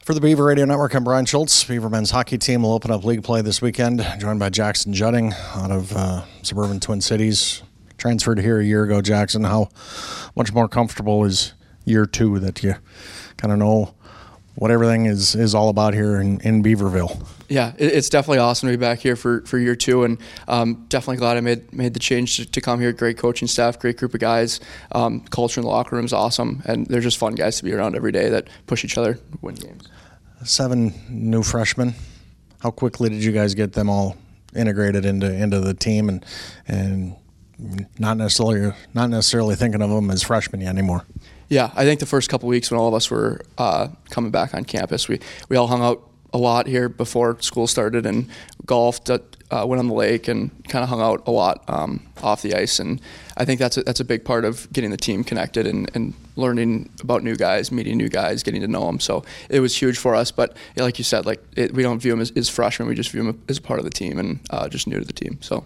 For the Beaver Radio Network, I'm Brian Schultz. Beaver men's hockey team will open up league play this weekend, joined by Jackson Judding out of suburban Twin Cities. Transferred here a year ago, Jackson. How much more comfortable is year two that you kind of know what everything is all about here in Beaverville? Yeah, it's definitely awesome to be back here for year two, and definitely glad I made the change to come here. Great coaching staff, great group of guys. Culture in the locker room is awesome, and they're just fun guys to be around every day that push each other, win games. 7 new freshmen. How quickly did you guys get them all integrated into the team and not necessarily thinking of them as freshmen anymore? Yeah, I think the first couple weeks when all of us were coming back on campus, we all hung out a lot here before school started and golfed, went on the lake, and kind of hung out a lot off the ice. And I think that's a big part of getting the team connected and learning about new guys, meeting new guys, getting to know them. So it was huge for us. But like you said, we don't view them as freshmen. We just view them as part of the team and just new to the team. So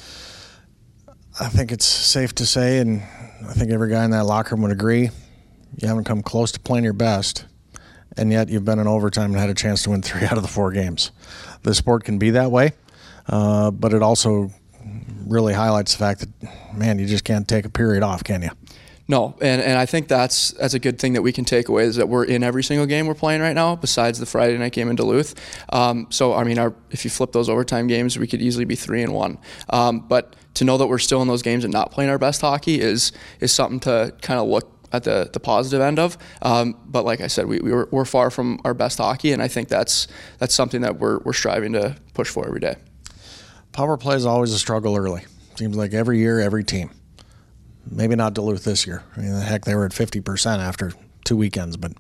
I think it's safe to say, and I think every guy in that locker room would agree, you haven't come close to playing your best, and yet you've been in overtime and had a chance to win 3 out of the 4 games. The sport can be that way, but it also really highlights the fact that, man, you just can't take a period off, can you? No, and I think that's a good thing that we can take away, is that we're in every single game we're playing right now, besides the Friday night game in Duluth. So, I mean, if you flip those overtime games, we could easily be 3-1. But to know that we're still in those games and not playing our best hockey is something to kind of look at the positive end of. But like I said, we're far from our best hockey, and I think that's something that we're striving to push for every day. Power play is always a struggle early. Seems like every year, every team. Maybe not Duluth this year. I mean, heck, they were at 50% after 2 weekends, but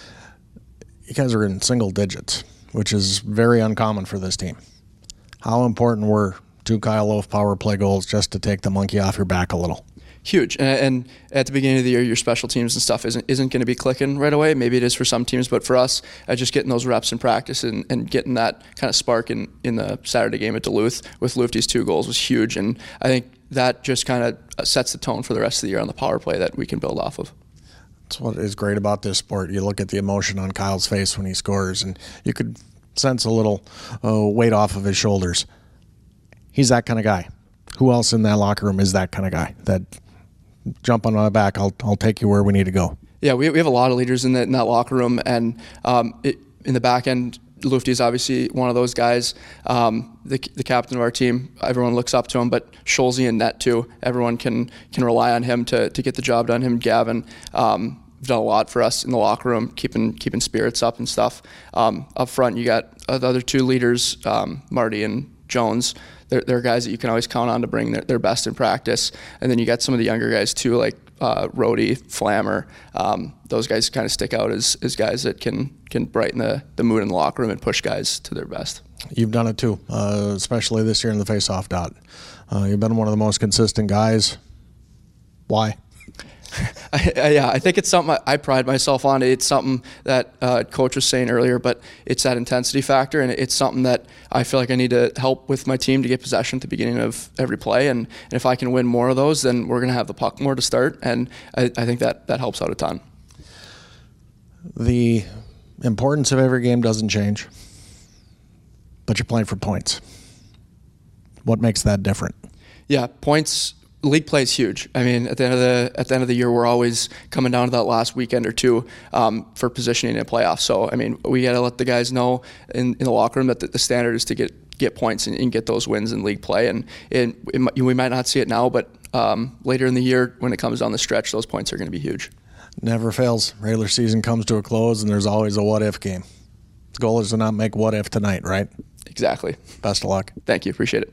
you guys are in single digits, which is very uncommon for this team. How important were 2 Kyle Loaf power play goals just to take the monkey off your back a little? Huge. And at the beginning of the year, your special teams and stuff isn't going to be clicking right away. Maybe it is for some teams, but for us, just getting those reps in practice and getting that kind of spark in the Saturday game at Duluth with Lufty's 2 goals was huge. And I think that just kind of sets the tone for the rest of the year on the power play that we can build off of. That's what is great about this sport. You look at the emotion on Kyle's face when he scores, and you could sense a little weight off of his shoulders. He's that kind of guy. Who else in that locker room is that kind of guy? That jump on my back, I'll take you where we need to go. Yeah, we have a lot of leaders in that locker room, and in the back end, Lufty is obviously one of those guys. The captain of our team, everyone looks up to him, but Scholze and net too. Everyone can rely on him to get the job done. Him and Gavin have done a lot for us in the locker room, keeping spirits up and stuff. Up front, you got the other 2 leaders, Marty and Jones. They're guys that you can always count on to bring their best in practice. And then you got some of the younger guys too, like Rhodey, Flammer. Those guys kind of stick out as guys that can brighten the mood in the locker room and push guys to their best. You've done it too, especially this year in the face-off dot. You've been one of the most consistent guys. Why? I think it's something I pride myself on. It's something that Coach was saying earlier, but it's that intensity factor, and it's something that I feel like I need to help with my team to get possession at the beginning of every play. And if I can win more of those, then we're going to have the puck more to start, and I think that helps out a ton. The importance of every game doesn't change, but you're playing for points. What makes that different? Yeah, points. League play is huge. I mean, at the end of the year, we're always coming down to that last weekend or 2 for positioning in a playoff. So, I mean, we got to let the guys know in the locker room that the standard is to get points and get those wins in league play. And we might not see it now, but later in the year, when it comes down the stretch, those points are going to be huge. Never fails. Regular season comes to a close, and there's always a what-if game. The goal is to not make what-if tonight, right? Exactly. Best of luck. Thank you. Appreciate it.